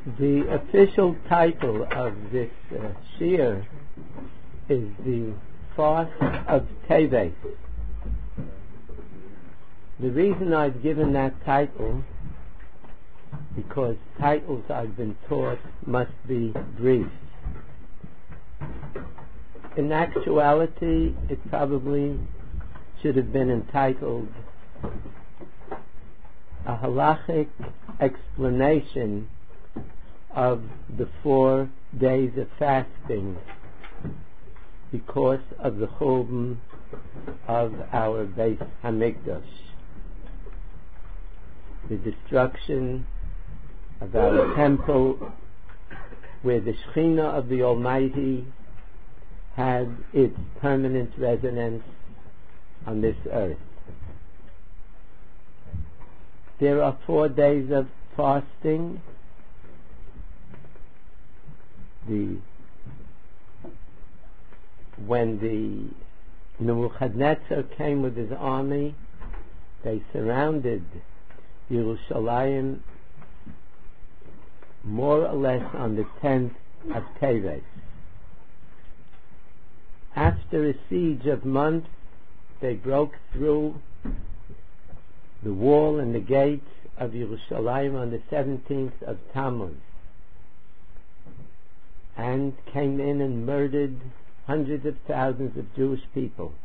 The official title of this shiur is the Fast of Teves. The reason I've given that title, because titles I've been taught must be brief. In actuality, it probably should have been entitled A Halachic Explanation of the 4 days of fasting because of the churban of our Beis Hamikdash, the destruction of our temple, where the Shekhinah of the Almighty had its permanent residence on this earth. There are 4 days of fasting. When the Nebuchadnezzar came with his army, they surrounded Yerushalayim more or less on the 10th of Teves. After a siege of months, they broke through the wall and the gates of Yerushalayim on the 17th of Tammuz and came in and murdered hundreds of thousands of Jewish people.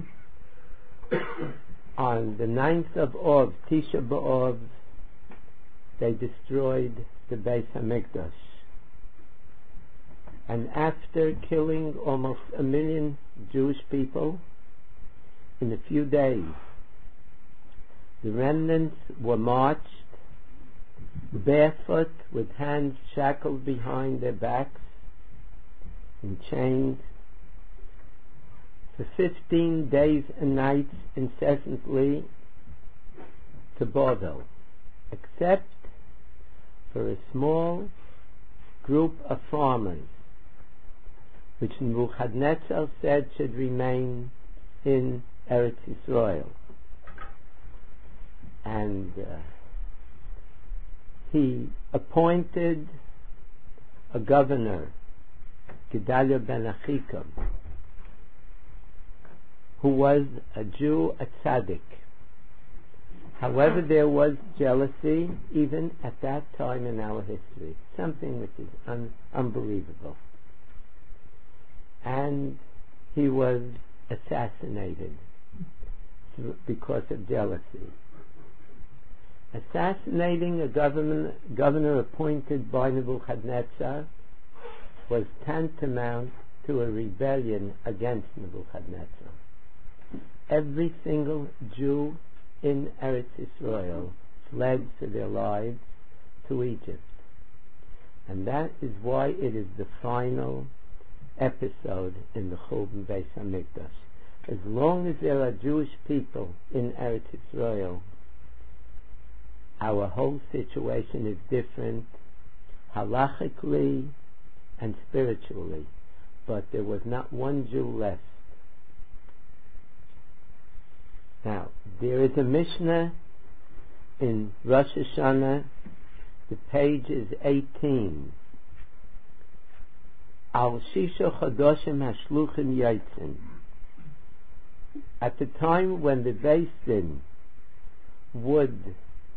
On the 9th of Av, Tisha B'Av, they destroyed the Beis Hamikdash. And after killing almost 1 million Jewish people in a few days, the remnants were marched barefoot with hands shackled behind their backs and chained for 15 days and nights incessantly to Bavel, except for a small group of farmers which Nebuchadnezzar said should remain in Eretz Yisrael. And he appointed a governor, Gedalia ben Achikam, who was a Jew, a tzaddik. However, there was jealousy even at that time in our history, something which is unbelievable. And he was assassinated because of jealousy. Assassinating a governor appointed by Nebuchadnezzar was tantamount to a rebellion against Nebuchadnezzar. Every single Jew in Eretz Yisrael fled for their lives to Egypt. And that is why it is the final episode in the churban Beis Hamikdash. As long as there are Jewish people in Eretz Yisrael, our whole situation is different halachically and spiritually, but there was not one Jew left. Now, there is a Mishnah in Rosh Hashanah, the page is 18. Al Shisha Chodoshim Hashluchim Yaitzin. At the time when the Beis Din would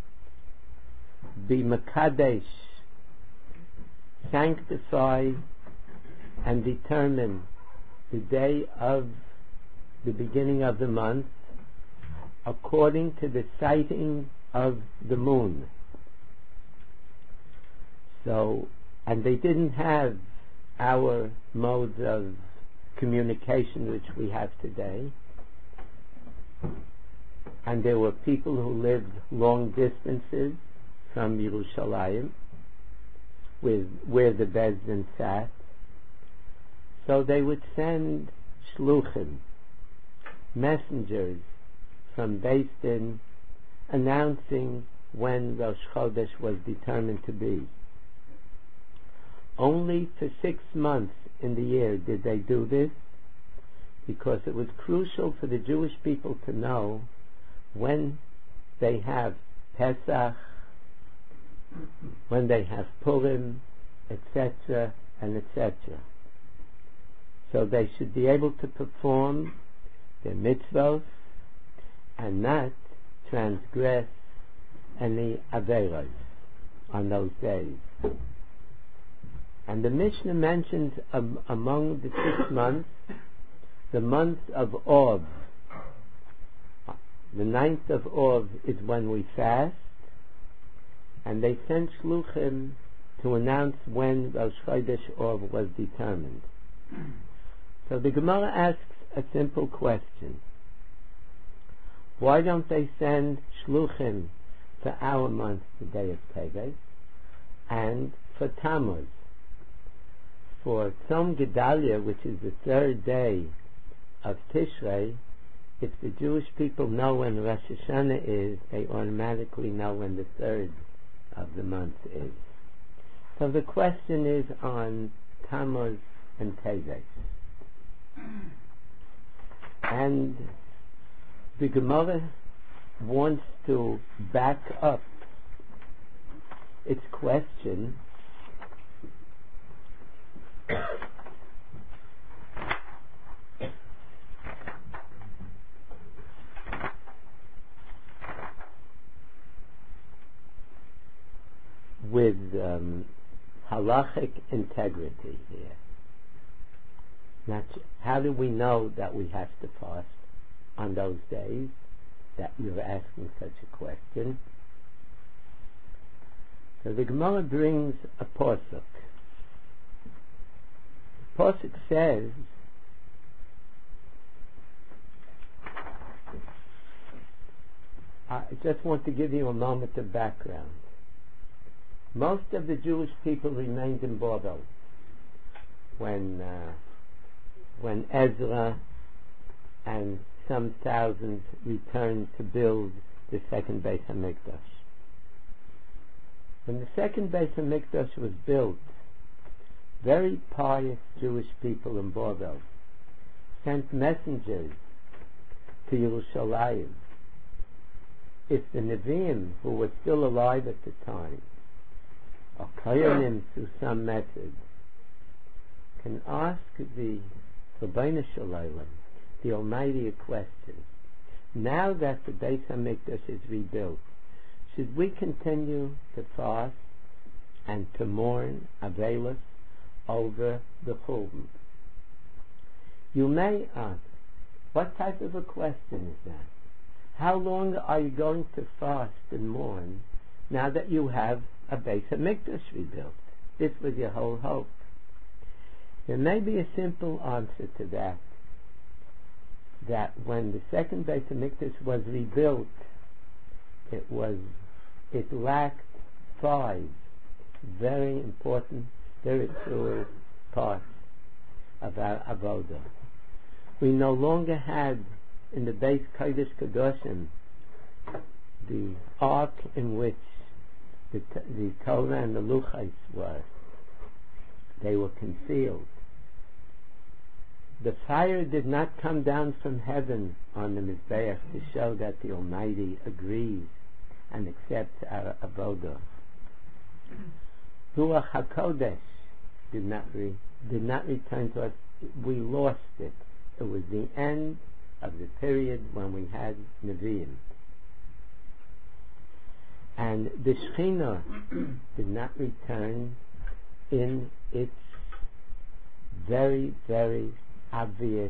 be Makadesh, sanctify and determine the day of the beginning of the month according to the sighting of the moon. So, and they didn't have our modes of communication which we have today. And there were people who lived long distances from Yerushalayim, where the Beis Din sat. So they would send shluchim, messengers from Beis Din, announcing when Rosh Chodesh was determined to be. Only for 6 months in the year did they do this, because it was crucial for the Jewish people to know when they have Pesach, when they have Purim, etc., and etc. So they should be able to perform their mitzvot and not transgress any averos on those days. And the Mishnah mentions among the 6 months, the month of Av. The 9th of Av is when we fast, and they sent shluchim to announce when Rosh Chodesh Av was determined. So the Gemara asks a simple question. Why don't they send shluchim for our month, the day of Teves, and for Tammuz? For Tzom Gedalia, which is the 3rd day of Tishrei, if the Jewish people know when Rosh Hashanah is, they automatically know when the 3rd of the month is. So the question is on Tammuz and Teves. And the Gemara wants to back up its question with halachic integrity here. Now, how do we know that we have to fast on those days that you're asking such a question? So the Gemara brings a pasuk. The pasuk says, I just want to give you a moment of background. Most of the Jewish people remained in Babel when Ezra and some thousands returned to build the second Beis HaMikdash. When the second Beis HaMikdash was built, very pious Jewish people in Babel sent messengers to Yerushalayim. If the Nevi'im, who were still alive at the time, or Koyanim through some method, can ask the Rabbeinu Shalom, the Almighty, a question. Now that the Beis HaMikdash is rebuilt, should we continue to fast and to mourn Avelos over the Churban? You may ask, what type of a question is that? How long are you going to fast and mourn now that you have a Beis HaMikdash rebuilt? This was your whole hope. There may be a simple answer to that. That when the second Beis HaMikdash was rebuilt, it lacked 5 very important spiritual parts of our avodah. We no longer had in the Beis Kodesh Kedoshim the ark in which the Torah and the Luchos were. They were concealed. The fire did not come down from heaven on the Mizbeach to show that the Almighty agrees and accepts our avodah. Ruach HaKodesh did not return to us. We lost it. It was the end of the period when we had Nevi'im. And the Shekhinah did not return in its very, very obvious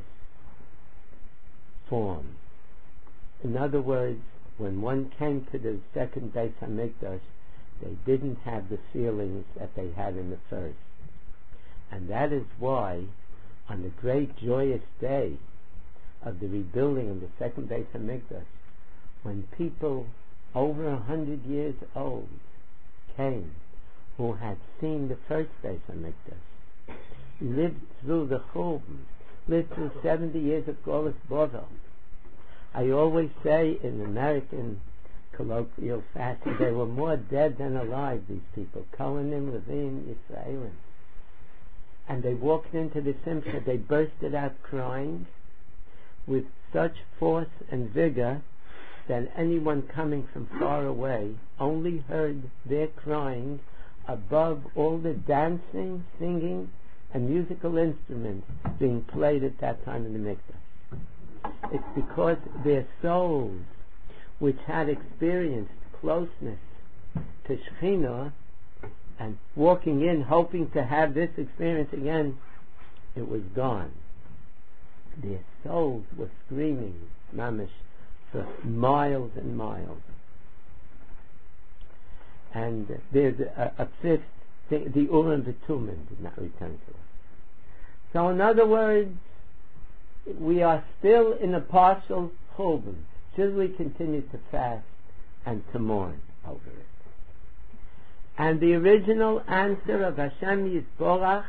form. In other words, when one came to the second Beis HaMikdash, they didn't have the feelings that they had in the first. And that is why, on the great joyous day of the rebuilding of the second Beis HaMikdash, when people over 100 years old came, who had seen the first Beis HaMikdash, lived through the Churban, lived through 70 years of Golus Bavel. I always say in American colloquial fashion, they were more dead than alive, these people. Kohanim, Levim, Yisraelim. And they walked into the Simcha, they bursted out crying with such force and vigor that anyone coming from far away only heard their crying above all the dancing, singing, and musical instruments being played at that time in the Mikdash. It's because their souls, which had experienced closeness to Shekhinah and walking in hoping to have this experience again, it was gone. Their souls were screaming, mamish, for miles and miles. And there's a fifth thing, the Urim V'Tumim did not return to us. So in other words, we are still in a partial churban. Should we continue to fast and to mourn over it? And the original answer of Hashem Yisborach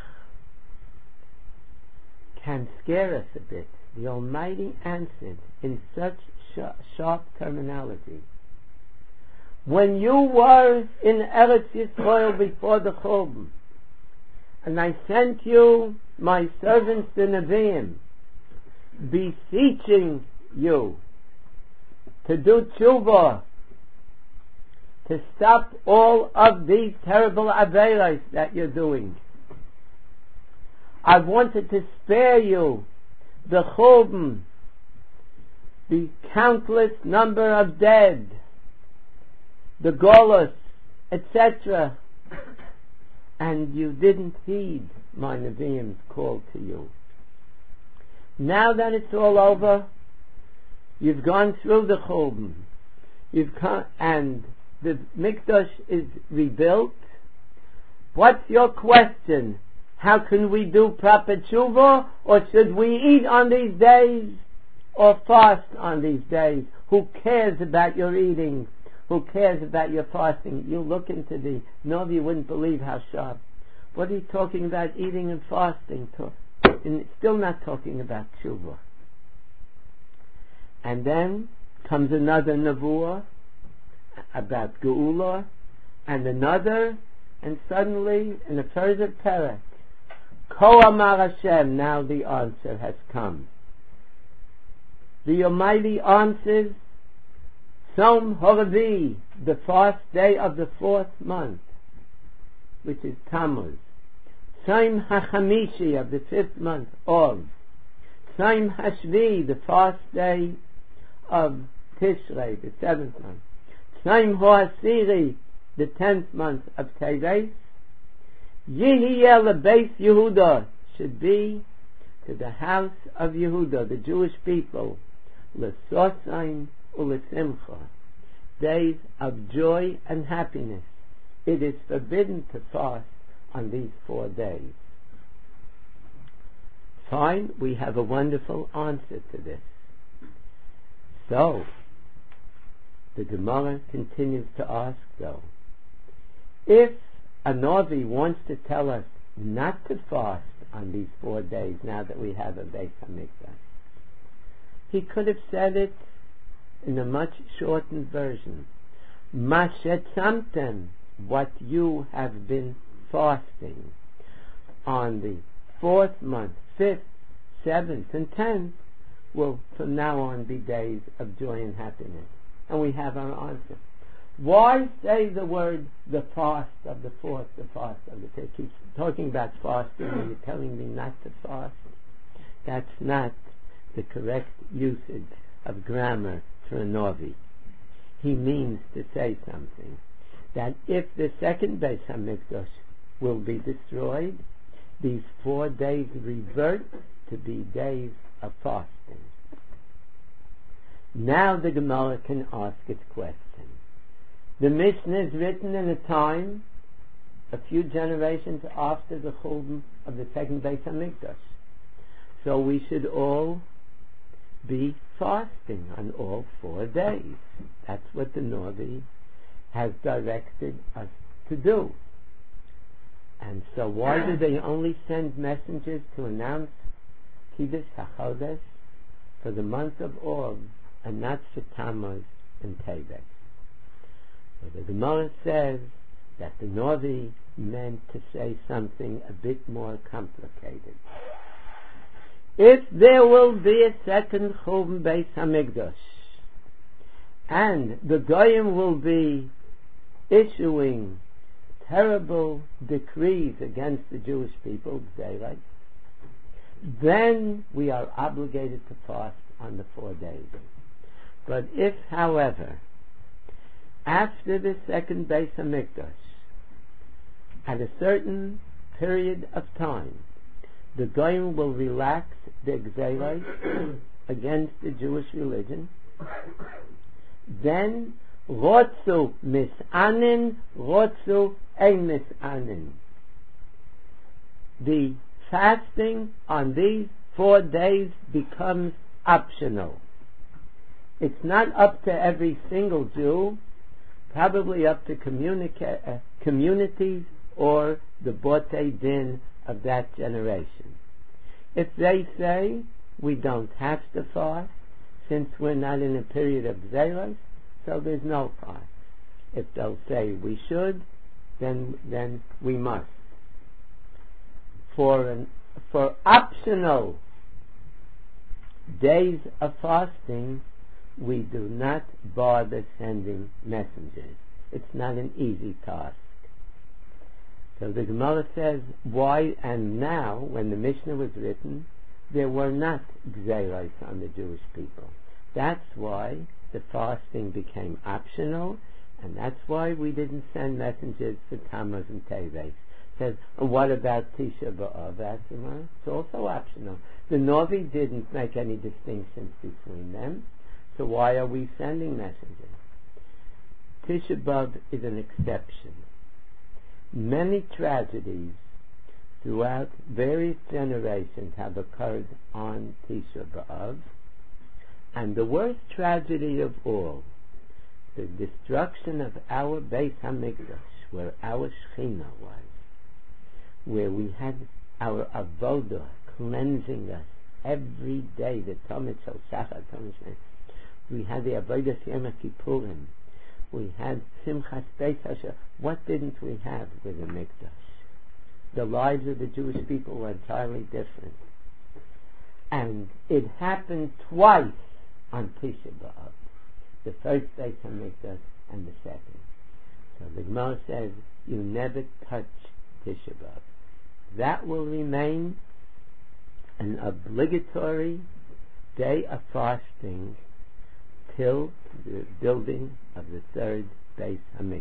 can scare us a bit. The Almighty answered in such sharp terminology. When you were in Eretz Yisrael before the Churban, and I sent you my servants the Nevi'im, beseeching you to do tshuva, to stop all of these terrible aveiros that you're doing. I wanted to spare you the Churban, the countless number of dead, the Golus, etc. And you didn't heed my Nevi'im's call to you. Now that it's all over, you've gone through the Churban, and the Mikdash is rebuilt. What's your question? How can we do proper tshuva? Or should we eat on these days or fast on these days? Who cares about your eating? Who cares about your fasting? You look into the Novi, you wouldn't believe how sharp. What are you talking about eating and fasting? And still not talking about tshuva. And then comes another nevuah about Geula, and another, and suddenly in a further parak, Ko Amar Hashem, now the answer has come. The Almighty answers, Tzom Horavi, the fast day of the 4th month, which is Tammuz. Tzom HaChamishi of the 5th month, Av. Tzom HaShvi, the fast day of Tishrei, the 7th month. Tzom HaAsiri, the 10th month of Teves. Yihiyeh lebeis Yehuda, should be to the house of Yehuda, the Jewish people, lesosain ulesimcha, days of joy and happiness. It is forbidden to fast on these 4 days. Fine, we have a wonderful answer to this. So, the Gemara continues to ask though, if a Novi wants to tell us not to fast on these 4 days now that we have a Beis HaMikdash, he could have said it in a much shortened version. Mashetzamtem, what you have been fasting on the 4th month, 5th, 7th, and 10th will from now on be days of joy and happiness. And we have our answer. Why say the word the fast of the 4th, the fast of the 5th? He's talking about fasting and you're telling me not to fast. That's not the correct usage of grammar for a Novi. He means to say something. That if the second Beis HaMikdash will be destroyed, these 4 days revert to be days of fasting. Now the Gemara can ask its question. The Mishnah is written in a time, a few generations after the Churban of the second Beis HaMikdash. So we should all be fasting on all 4 days. That's what the Novi has directed us to do. And so why do they only send messengers to announce Kiddush HaChodesh for the month of Av and not for Tammuz and Teves? So the Gemara says that the Novi meant to say something a bit more complicated. If there will be a second Churban Beis HaMikdash, and the Goyim will be issuing terrible decrees against the Jewish people, then we are obligated to fast on the 4 days. But if, however, after the second Beis HaMikdash, at a certain period of time, the Goyim will relax the Gzeiros against the Jewish religion, then Rotzu Misanin, Rotzu Ein Misanin. The fasting on these 4 days becomes optional. It's not up to every single Jew, probably up to communities or the Botei Din of that generation. If they say we don't have to fast, since we're not in a period of Gzeiros, so there's no fast. If they'll say we should, then we must. For optional days of fasting, we do not bother sending messengers. It's not an easy task. So the Gemara says, why? And now, when the Mishnah was written, there were not Gzeiros on the Jewish people. That's why the fasting became optional, and that's why we didn't send messengers for Tammuz and Teves. Says, what about Tisha B'Av? It's also optional. The Novi didn't make any distinctions between them, so why are we sending messengers? Tisha B'Av is an exception. Many tragedies throughout various generations have occurred on Tisha B'Av, and the worst tragedy of all, the destruction of our Beis HaMikdash, where our Shechina was, where we had our Avodah cleansing us every day, the Tomid Shel Shachar, we had the Avodah Yom Kippurim, we had Simchas Pesach. What didn't we have with the Mikdash? The lives of the Jewish people were entirely different. And it happened twice on Tisha B'Av. The first Beis HaMikdash and the second. So the Gemara says, you never touch Tisha B'Av. That will remain an obligatory day of fasting till the building of the third Beis HaMikdash.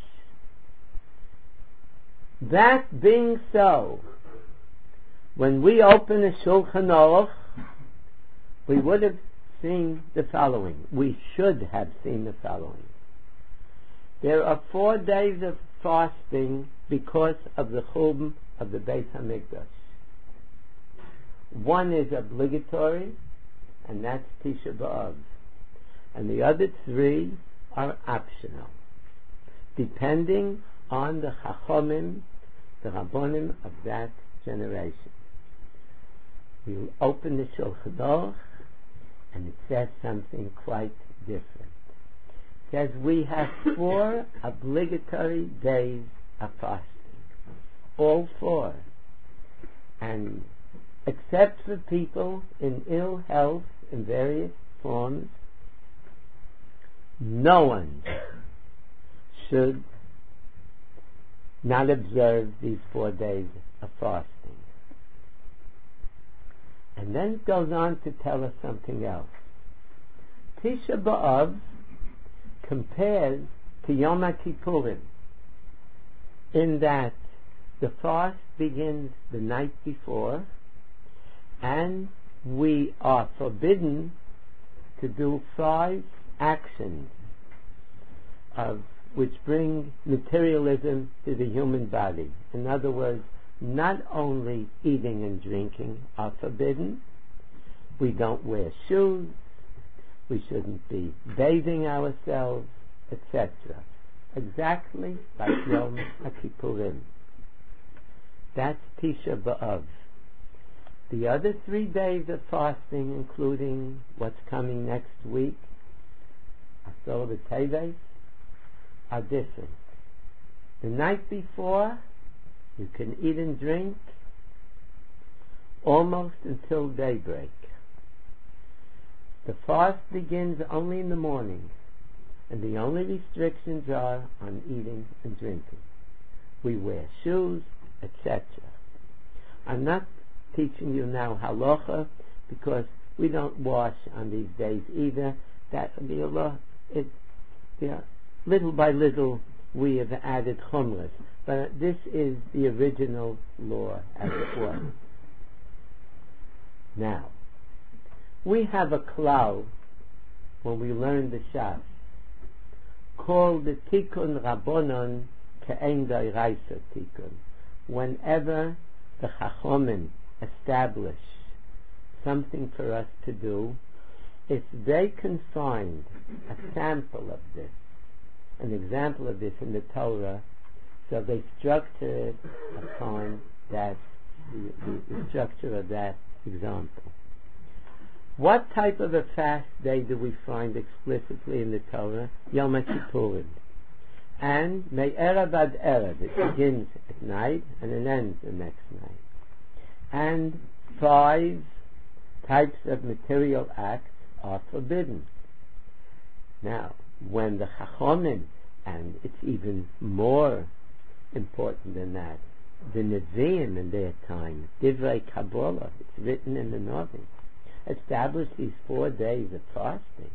That being so, when we open a Shulchan Aruch, we would have seen the following. We should have seen the following. There are 4 days of fasting because of the Churban of the Beis HaMikdash. One is obligatory, and that's Tisha B'Av. And the other 3 are optional, depending on the Chachomim, the Rabbonim of that generation. You open the Shulchan Aruch, and it says something quite different. It says we have 4 obligatory days of fasting. All 4. And except for people in ill health in various forms, no one should not observe these 4 days of fasting. And then it goes on to tell us something else. Tisha B'Av compares to Yom Kippurim in that the fast begins the night before, and we are forbidden to do 5 actions which bring materialism to the human body. In other words, not only eating and drinking are forbidden, we don't wear shoes, we shouldn't be bathing ourselves, etc. Exactly like Yom Kippurim. That's Tisha B'Av. The other 3 days of fasting, including what's coming next week, Asor B'Teves, are different. The night before, you can eat and drink almost until daybreak. The fast begins only in the morning. and the only restrictions are on eating and drinking. We wear shoes, etc. I'm not teaching you now halacha because we don't wash on these days either. That the Allah, little by little we have added chumras, but this is the original law as it was. Now, we have a klal when we learn the Shas called the Tikkun Rabbonon Ke'en D'Oraisa Tikkun. Whenever the Chachomim establish something for us to do, if they can find a sample of this, an example of this in the Torah, so they structure it upon that, the structure of that example. What type of a fast day do we find explicitly in the Torah? Yom HaKippurim. And Me'erev ad Erev, it begins at night and it ends the next night. And 5 types of material acts are forbidden. Now, when the Chachomim, and it's even more important than that, the Nevi'im in their time, Divrei Kabbalah, it's written in the Nevi'im, established these 4 days of fasting.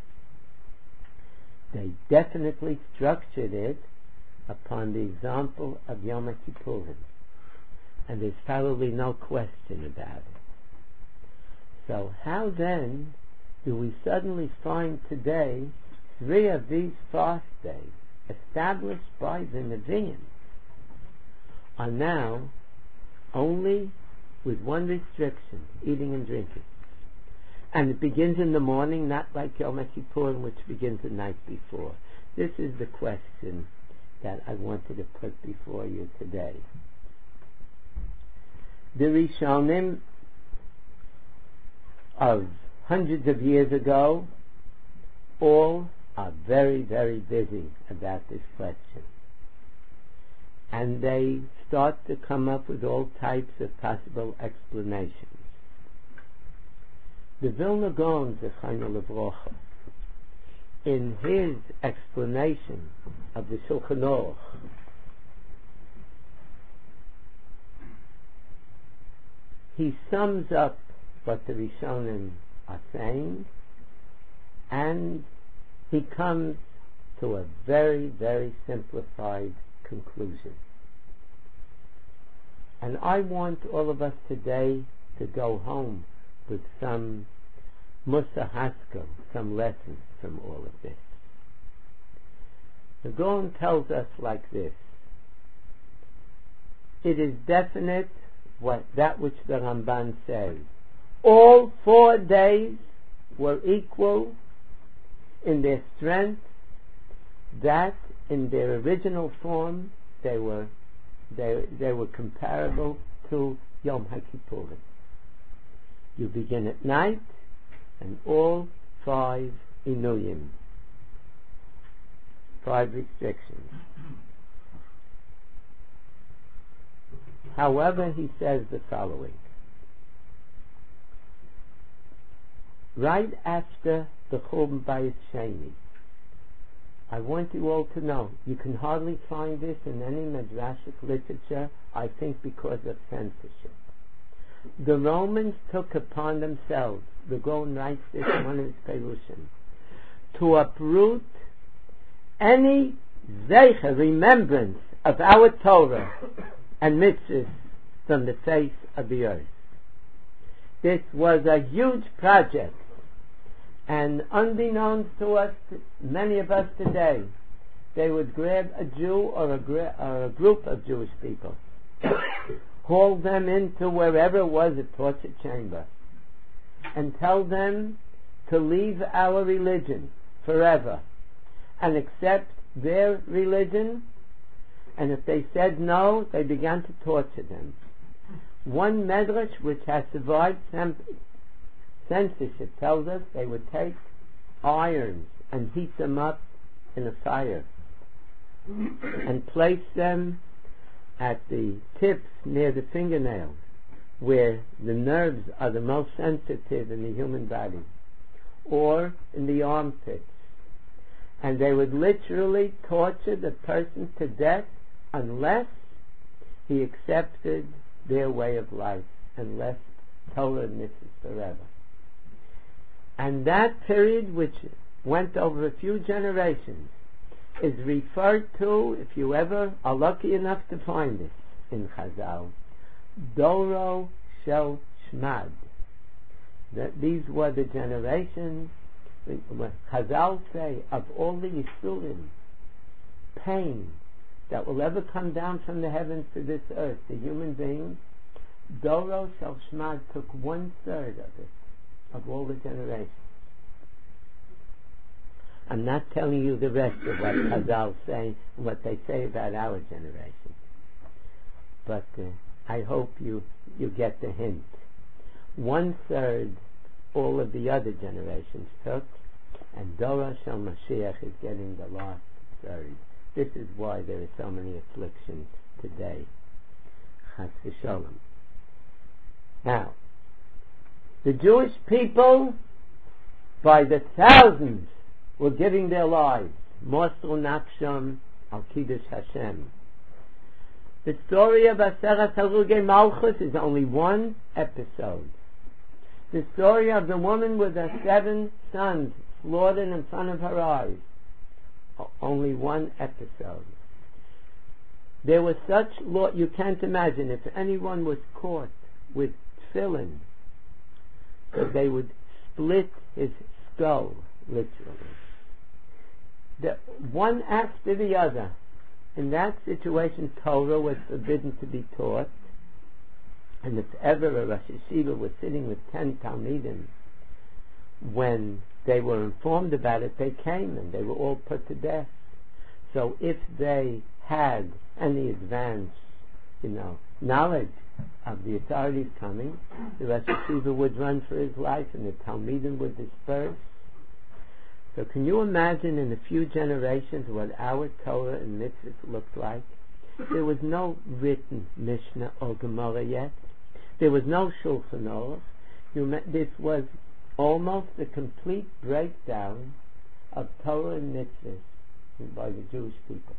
They definitely structured it upon the example of Yom Kippurim, and there's probably no question about it. So how then do we suddenly find today 3 of these fast days established by the Nevi'im are now only with one restriction, eating and drinking? And it begins in the morning, not like Yom Kippurim, which begins the night before. This is the question that I wanted to put before you today. The Rishonim of hundreds of years ago all are very, very busy about this question. And they start to come up with all types of possible explanations. The Vilna Gaon, Zechariah Levrocha, in his explanation of the Shulchan Aruch, he sums up what the Rishonim are saying, and he comes to a very, very simplified conclusion. And I want all of us today to go home with some Musa Haskell, some lessons from all of this. The Gaon tells us like this: it is definite that which the Ramban says. All 4 days were equal in their strength, that in their original form they were comparable to Yom HaKippurim. You begin at night, and all 5 inuyim, 5 restrictions. However, he says the following: right after the Churban Bayis Sheni, I want you all to know, you can hardly find this in any Midrashic literature, I think because of censorship. The Romans took upon themselves, the Gaon writes this in one of his Perushim, to uproot any zeicher, remembrance of our Torah and mitzvahs from the face of the earth. This was a huge project, and unbeknownst to us, many of us today, they would grab a Jew or a group of Jewish people, haul them into wherever it was, a torture chamber, and tell them to leave our religion forever and accept their religion. And if they said no, they began to torture them. One medrash which has survived censorship tells us they would take irons and heat them up in a fire and place them at the tips near the fingernails, where the nerves are the most sensitive in the human body, or in the armpits. And they would literally torture the person to death unless he accepted their way of life and left Torah and mitzvahs forever. And that period, which went over a few generations, is referred to, if you ever are lucky enough to find it in Chazal, Doro Shel Shmad. That these were the generations. Chazal say, of all the Yisurim, pain that will ever come down from the heavens to this earth, the human beings, Doro Shel Shmad took 1/3 of it, of all the generations. I'm not telling you the rest of what Chazal say and what they say about our generation, but I hope you get the hint. 1/3 all of the other generations took, and Dora Shel Mashiach is getting the last third. This is why there are so many afflictions today. Chas v'sholom. Now, the Jewish people, by the thousands, were giving their lives. Mosru Nafsham al Kiddush Hashem. The story of Aseret Harugei Malchus is only one episode. The story of the woman with her 7 sons slaughtered in front of her eyes. Only one episode. There was such law, you can't imagine, if anyone was caught with tefillin, that they would split his skull, literally. One after the other. In that situation, Torah was forbidden to be taught. And if ever a Rosh Yeshiva was sitting with 10 Talmidim, when they were informed about it, they came and they were all put to death. So if they had any advance, knowledge of the authorities coming, the Rosh Yeshiva would run for his life and the Talmidim would disperse. So can you imagine in a few generations what our Torah and mitzvahs looked like? There was no written Mishnah or Gemara yet. There was no Shulchan Aruch. This was almost a complete breakdown of Torah and mitzvahs by the Jewish people.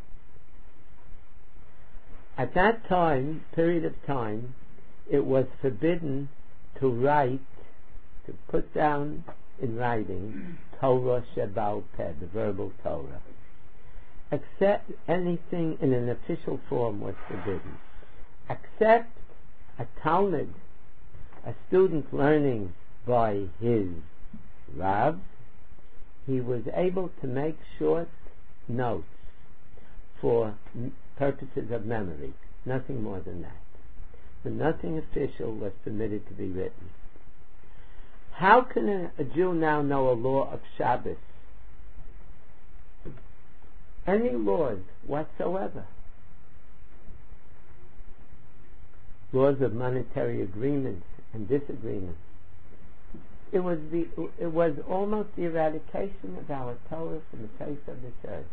At that period of time, it was forbidden to write, to put down in writing Torah Shebal Peh, the verbal Torah. Except anything in an official form was forbidden. Except a Talmud, a student learning by his Rav, he was able to make short notes for purposes of memory. Nothing more than that. But nothing official was permitted to be written. How can a Jew now know a law of Shabbos? Any laws whatsoever. Laws of monetary agreements and disagreements. It was almost the eradication of our Torah from the face of this earth.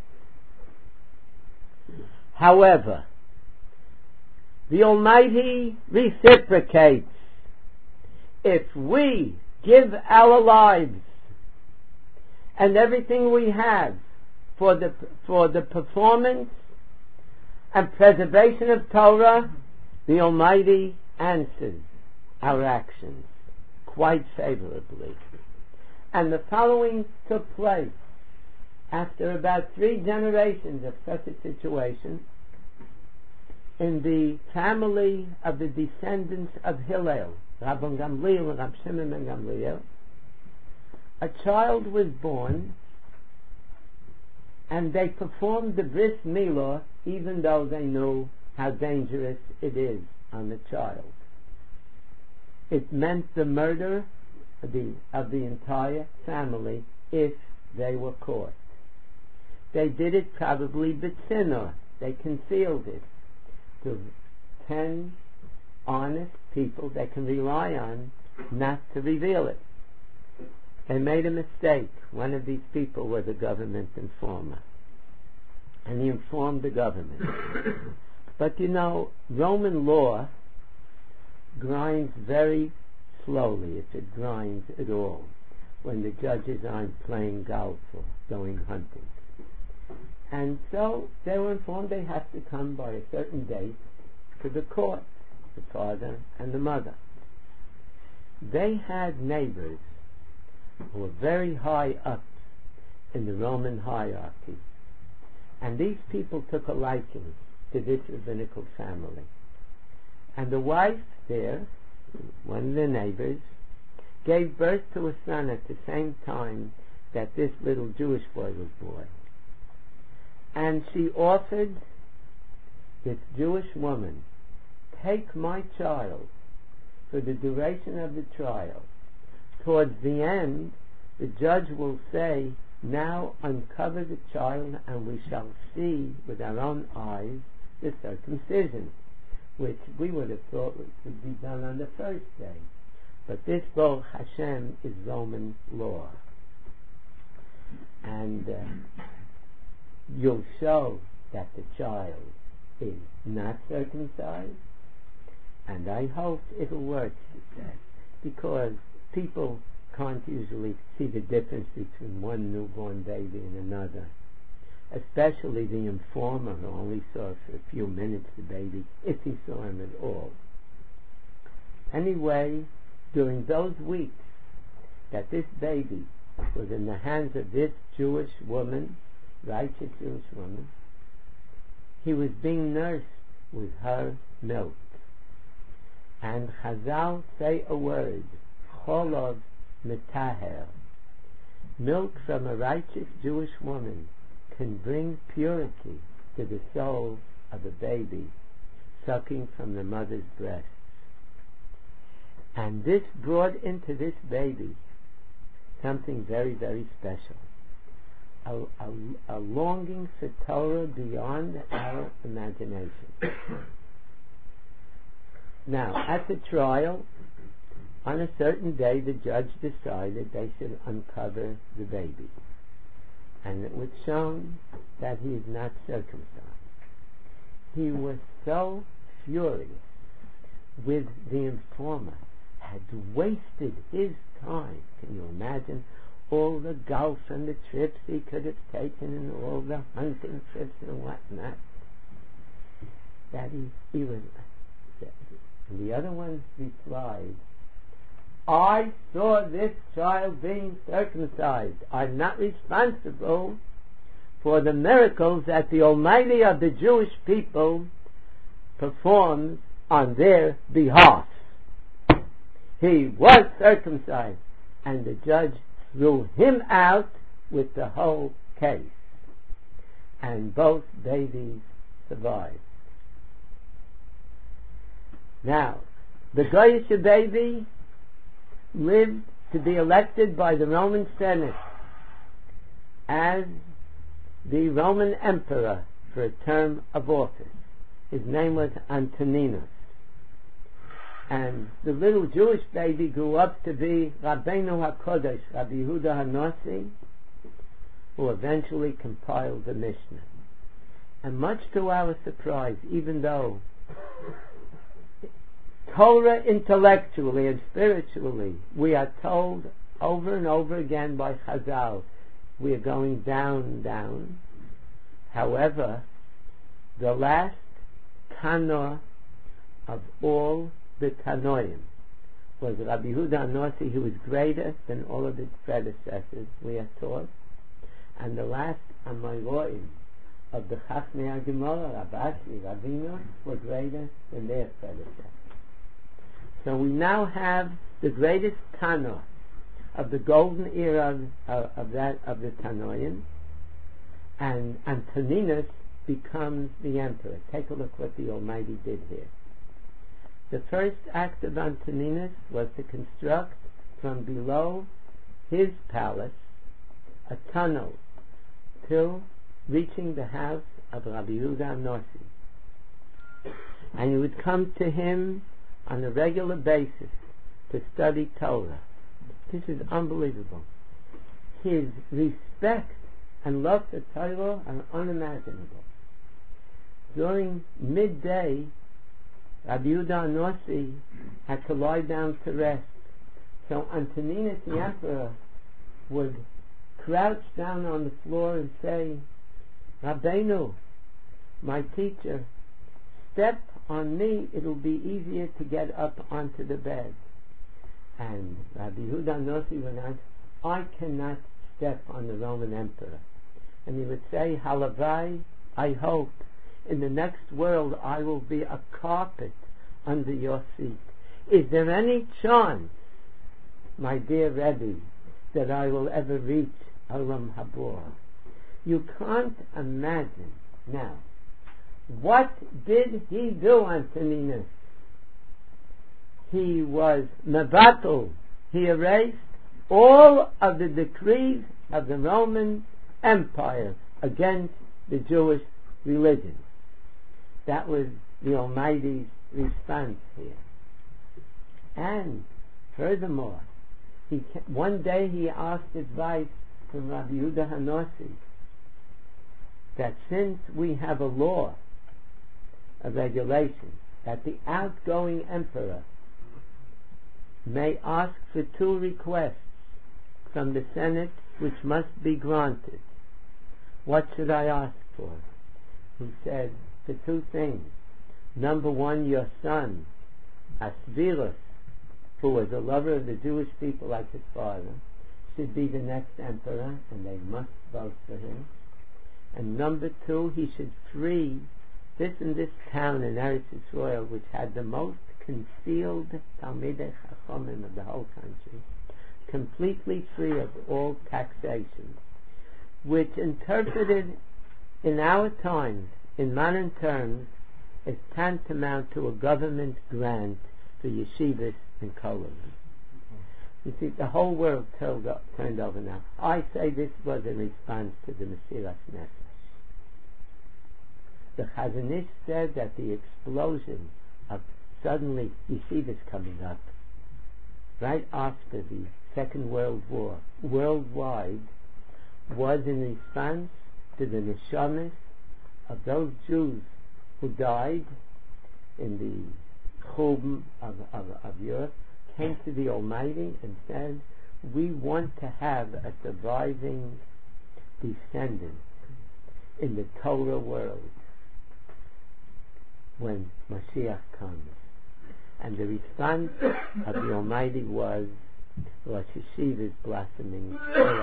However, the Almighty reciprocates. If we give our lives and everything we have for the performance and preservation of Torah, the Almighty answers our actions quite favorably. And the following took place after about 3 generations of such a situation in the family of the descendants of Hillel, Rabban Gamliel and Rab Shimon ben Gamliel. A child was born, and they performed the bris milah even though they knew how dangerous it is on the child. It meant the murder of the entire family if they were caught. They did it probably b'tzinor. They concealed it to 10 honest people they can rely on not to reveal it. They made a mistake. One of these people was a government informer, and he informed the government. But Roman law grinds very slowly, if it grinds at all, when the judges aren't playing golf or going hunting. And so they were informed they have to come by a certain date to the court, the father and the mother. They had neighbors who were very high up in the Roman hierarchy. And these people took a liking to this rabbinical family. And the wife there, one of the neighbors, gave birth to a son at the same time that this little Jewish boy was born. And she offered this Jewish woman, take my child for the duration of the trial. Towards the end, the judge will say, now uncover the child and we shall see with our own eyes the circumcision, which we would have thought would be done on the first day. But this, Baruch Hashem, is Roman law. And you'll show that the child is not circumcised, and I hope it'll work, she said, because people can't usually see the difference between one newborn baby and another, especially the informer who only saw for a few minutes the baby, if he saw him at all. Anyway, during those weeks that this baby was in the hands of this Jewish woman, righteous Jewish woman, he was being nursed with her milk. And Chazal say a word, cholov metaher. Milk from a righteous Jewish woman can bring purity to the soul of a baby sucking from the mother's breast. And this brought into this baby something very, very special. A longing for Torah beyond our imagination. Now, at the trial, on a certain day, the judge decided they should uncover the baby. And it was shown that he is not circumcised. He was so furious with the informer, had wasted his time. Can you imagine all the golf and the trips he could have taken and all the hunting trips and whatnot? That he was... And the other one replied, I saw this child being circumcised. I'm not responsible for the miracles that the Almighty of the Jewish people performs on their behalf. He was circumcised, and the judge threw him out with the whole case. And both babies survived. Now, the Goyish baby lived to be elected by the Roman Senate as the Roman emperor for a term of office. His name was Antoninus. And the little Jewish baby grew up to be Rabbeinu HaKodesh, Rabbi Yehuda HaNasi, who eventually compiled the Mishnah. And much to our surprise, even though Torah intellectually and spiritually, we are told over and over again by Chazal, we are going down, down. However, the last Tanor of all the Tanoim was Rabbi Yehuda HaNasi, who was greater than all of his predecessors, we are taught. And the last Amoraim of the Chachmei HaGemara, Rabashi, Ravina, were greater than their predecessors. So we now have the greatest Tanor of the golden era of the Tanoim, and Antoninus becomes the emperor. Take a look what the Almighty did here. The first act of Antoninus was to construct from below his palace a tunnel till reaching the house of Rabbi Yehuda HaNasi. And you would come to him on a regular basis to study Torah. This is unbelievable. His respect and love for Torah are unimaginable. During midday, Rabbi Yehuda HaNasi had to lie down to rest. So Antoninus the emperor would crouch down on the floor and say, Rabbeinu, my teacher, step on me, it'll be easier to get up onto the bed. And Rabbi Yehuda Nossi would answer, I cannot step on the Roman emperor. And he would say, Halavai, I hope in the next world I will be a carpet under your feet. Is there any chance, my dear Rebbe, that I will ever reach Olam Habor? You can't imagine. Now, what did he do, Antoninus? He was mevatel. He erased all of the decrees of the Roman Empire against the Jewish religion. That was the Almighty's response here. And furthermore, one day he asked advice from Rabbi Yehuda Hanossi that since we have a law, a regulation, that the outgoing emperor may ask for 2 requests from the Senate which must be granted. What should I ask for? He said, for 2 things. Number 1, your son, Asvirus, who was a lover of the Jewish people like his father, should be the next emperor, and they must vote for him. And number 2, he should free this and this town in Eretz Yisrael, which had the most concealed Talmidei Chachamim of the whole country, completely free of all taxation, which interpreted in our times, in modern terms, is tantamount to a government grant for yeshivas and kollels. You see, the whole world turned over now. I say this was a response to the Mesiras Nefesh. The Chazon Ish said that the explosion of suddenly yeshivas coming up right after the Second World War, worldwide, was in response to the neshamas of those Jews who died in the Churban of Europe, came to the Almighty and said, we want to have a surviving descendant in the Torah world when Mashiach comes. And the response of the Almighty was Rosh Yeshivas blossoming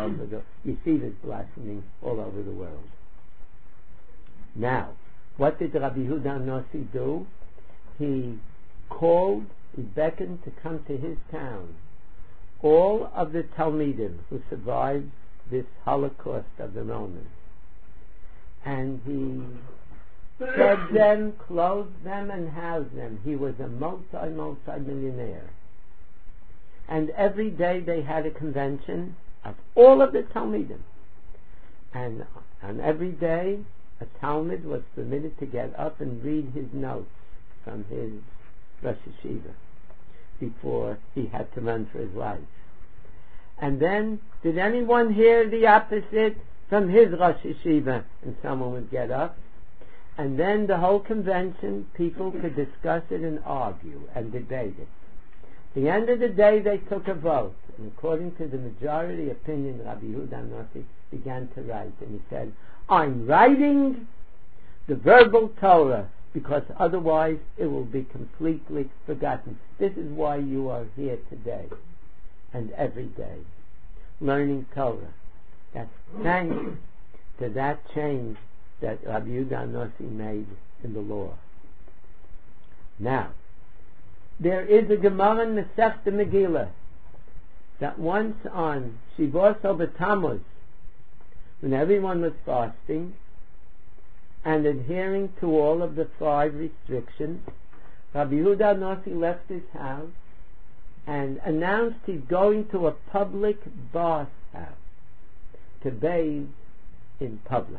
all over the world. Now, what did Rabbi Yehuda Nossi do? He beckoned to come to his town all of the Talmidim who survived this Holocaust of the Romans. And he fed them, clothed them, and housed them. He was a multi-millionaire. And every day they had a convention of all of the Talmidim. And on every day, a Talmud was permitted to get up and read his notes from his Rosh Yeshiva before he had to run for his life. And then, did anyone hear the opposite from his Rosh Yeshiva? And someone would get up. And then the whole convention, people could discuss it and argue and debate it. At the end of the day, they took a vote. And according to the majority opinion, Rabbi Yehuda Nossi began to write. And he said, I'm writing the verbal Torah because otherwise it will be completely forgotten. This is why you are here today and every day, learning Torah. That's thanks to that change that Rabbi Yehuda Nossi made in the law. Now, there is a Gemara in Masechta Megillah that once on Shivos B'Tammuz, when everyone was fasting and adhering to all of the 5 restrictions, Rabbi Yehuda Nossi left his house and announced he's going to a public bath house to bathe in public.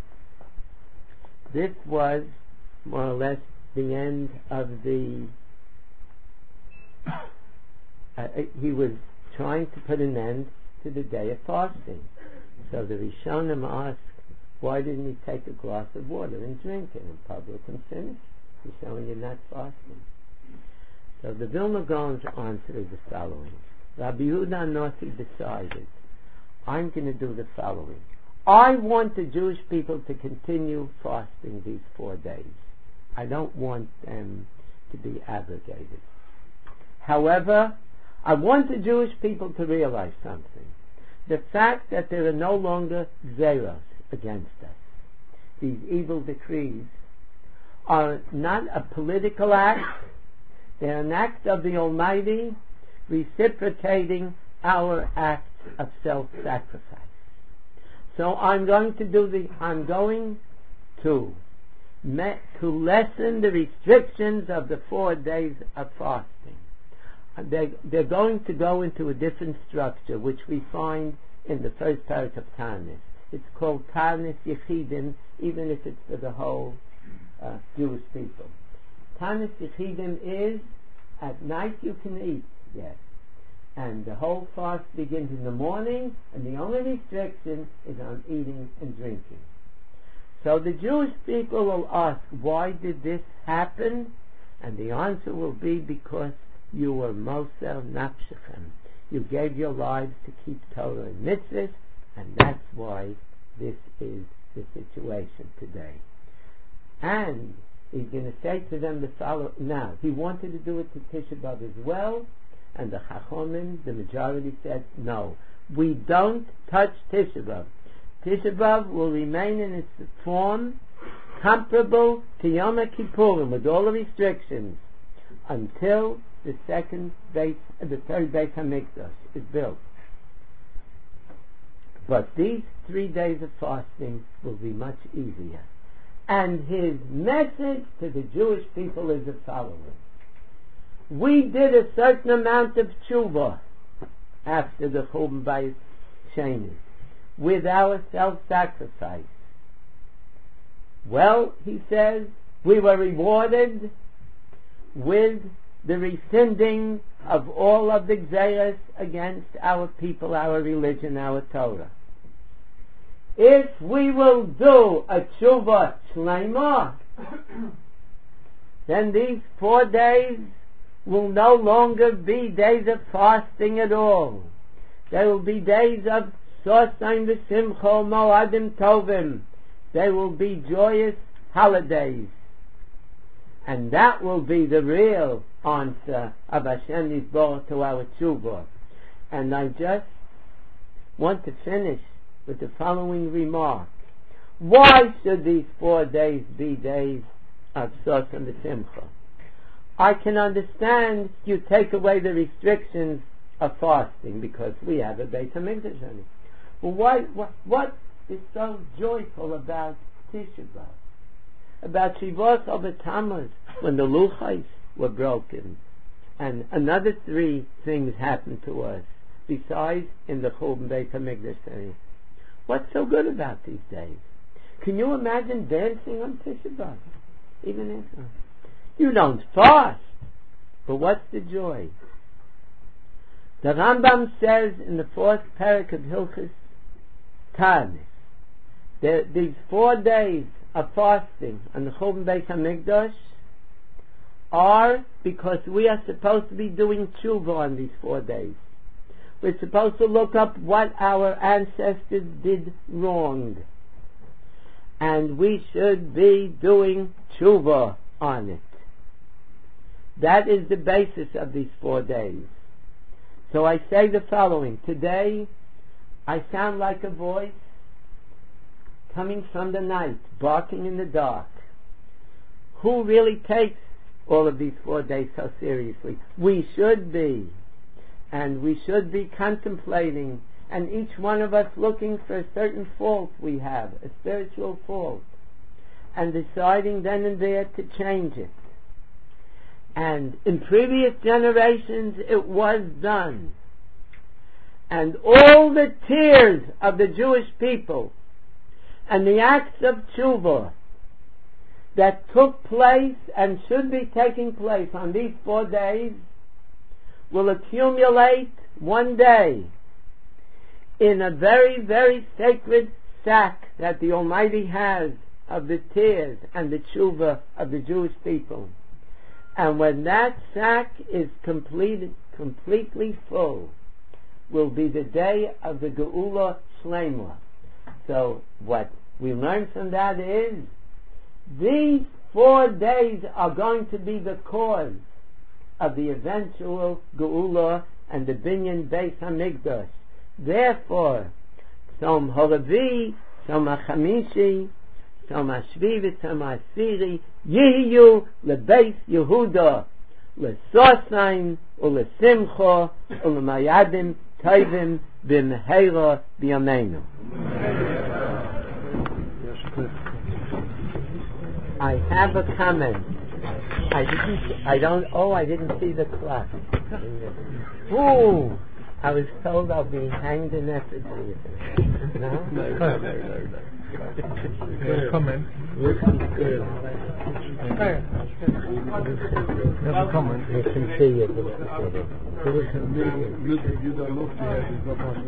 This was more or less the end of the... he was trying to put an end to the day of fasting. So the Rishonim asked, why didn't he take a glass of water and drink it in public and finish? He's showing you're not fasting. So the Vilna Gaon's answer is the following. Rabbi Yehuda Nossi decided, I'm going to do the following. I want the Jewish people to continue fasting these 4 days. I don't want them to be abrogated. However, I want the Jewish people to realize something. The fact that there are no longer zeros against us, these evil decrees, are not a political act. They're an act of the Almighty reciprocating our acts of self-sacrifice. So I'm going to lessen the restrictions of the 4 days of fasting. They're going to go into a different structure, which we find in the first parak of Tanis. It's called Tanis Yechidim, even if it's for the whole Jewish people. Tanis Yechidim is, at night you can eat, yes. And the whole fast begins in the morning, and the only restriction is on eating and drinking. So the Jewish people will ask, why did this happen? And the answer will be, because you were Moser Nafshechem. You gave your lives to keep Torah and mitzvahs, and that's why this is the situation today. And he's going to say to them the following. Now, he wanted to do it to Tisha B'Av as well, and the Chachomim, the majority, said, no, we don't touch Tisha B'Av. Tisha B'Av will remain in its form comparable to Yom Kippurim, with all the restrictions, until the third Beit HaMikdash is built. But these 3 days of fasting will be much easier. And his message to the Jewish people is the following. We did a certain amount of tshuva after the Churban Bayis Sheni with our self-sacrifice. Well, he says, we were rewarded with the rescinding of all of the gzeiros against our people, our religion, our Torah. If we will do a tshuva shleima, then these 4 days will no longer be days of fasting at all. They will be days of sosaim v'simcha moadim tovim. They will be joyous holidays. And that will be the real answer of Hashem Yisborach to our tshuva. And I just want to finish with the following remark. Why should these 4 days be days of sos and v'simcha? I can understand you take away the restrictions of fasting because we have a Beit HaMikdash on it. Well, what is so joyful about Tisha B'Av? About Shivos of Tammuz, when the Luchais were broken, and another 3 things happened to us besides in the Churban Beit HaMikdash. What's so good about these days? Can you imagine dancing on Tisha B'Av? Even if you don't fast, but what's the joy? The Rambam says in the 4th parak of Hilchos Tanis, these 4 days of fasting on the Churban Beit HaMikdash are because we are supposed to be doing tshuva on these 4 days. We're supposed to look up what our ancestors did wrong, and we should be doing tshuva on it. That is the basis of these 4 days. So I say the following. Today, I sound like a voice coming from the night, barking in the dark. Who really takes all of these 4 days so seriously? We should be. And we should be contemplating, and each one of us looking for a certain fault we have, a spiritual fault, and deciding then and there to change it. And in previous generations it was done. And all the tears of the Jewish people and the acts of tshuva that took place and should be taking place on these 4 days will accumulate one day in a very, very sacred sack that the Almighty has of the tears and the tshuva of the Jewish people. And when that sack is completely full, will be the day of the Geula Shleima, So what we learn from that is these 4 days are going to be the cause of the eventual Geula and the Binyan Beis HaMikdash. Therefore, Tzom HaRevi, Tzom HaChamishi, Tzom HaShvi, Tzom HaSiri, Yihiyu LeBeis Yehuda, LeSosaim, UleSimcha, UleMayadim, Tovim, B'Meheira, B'Yameinu. I have a comment. I didn't see the clock. Ooh, I was told I'll be hanged in effigy. No? No comment. No comment. Listen to you.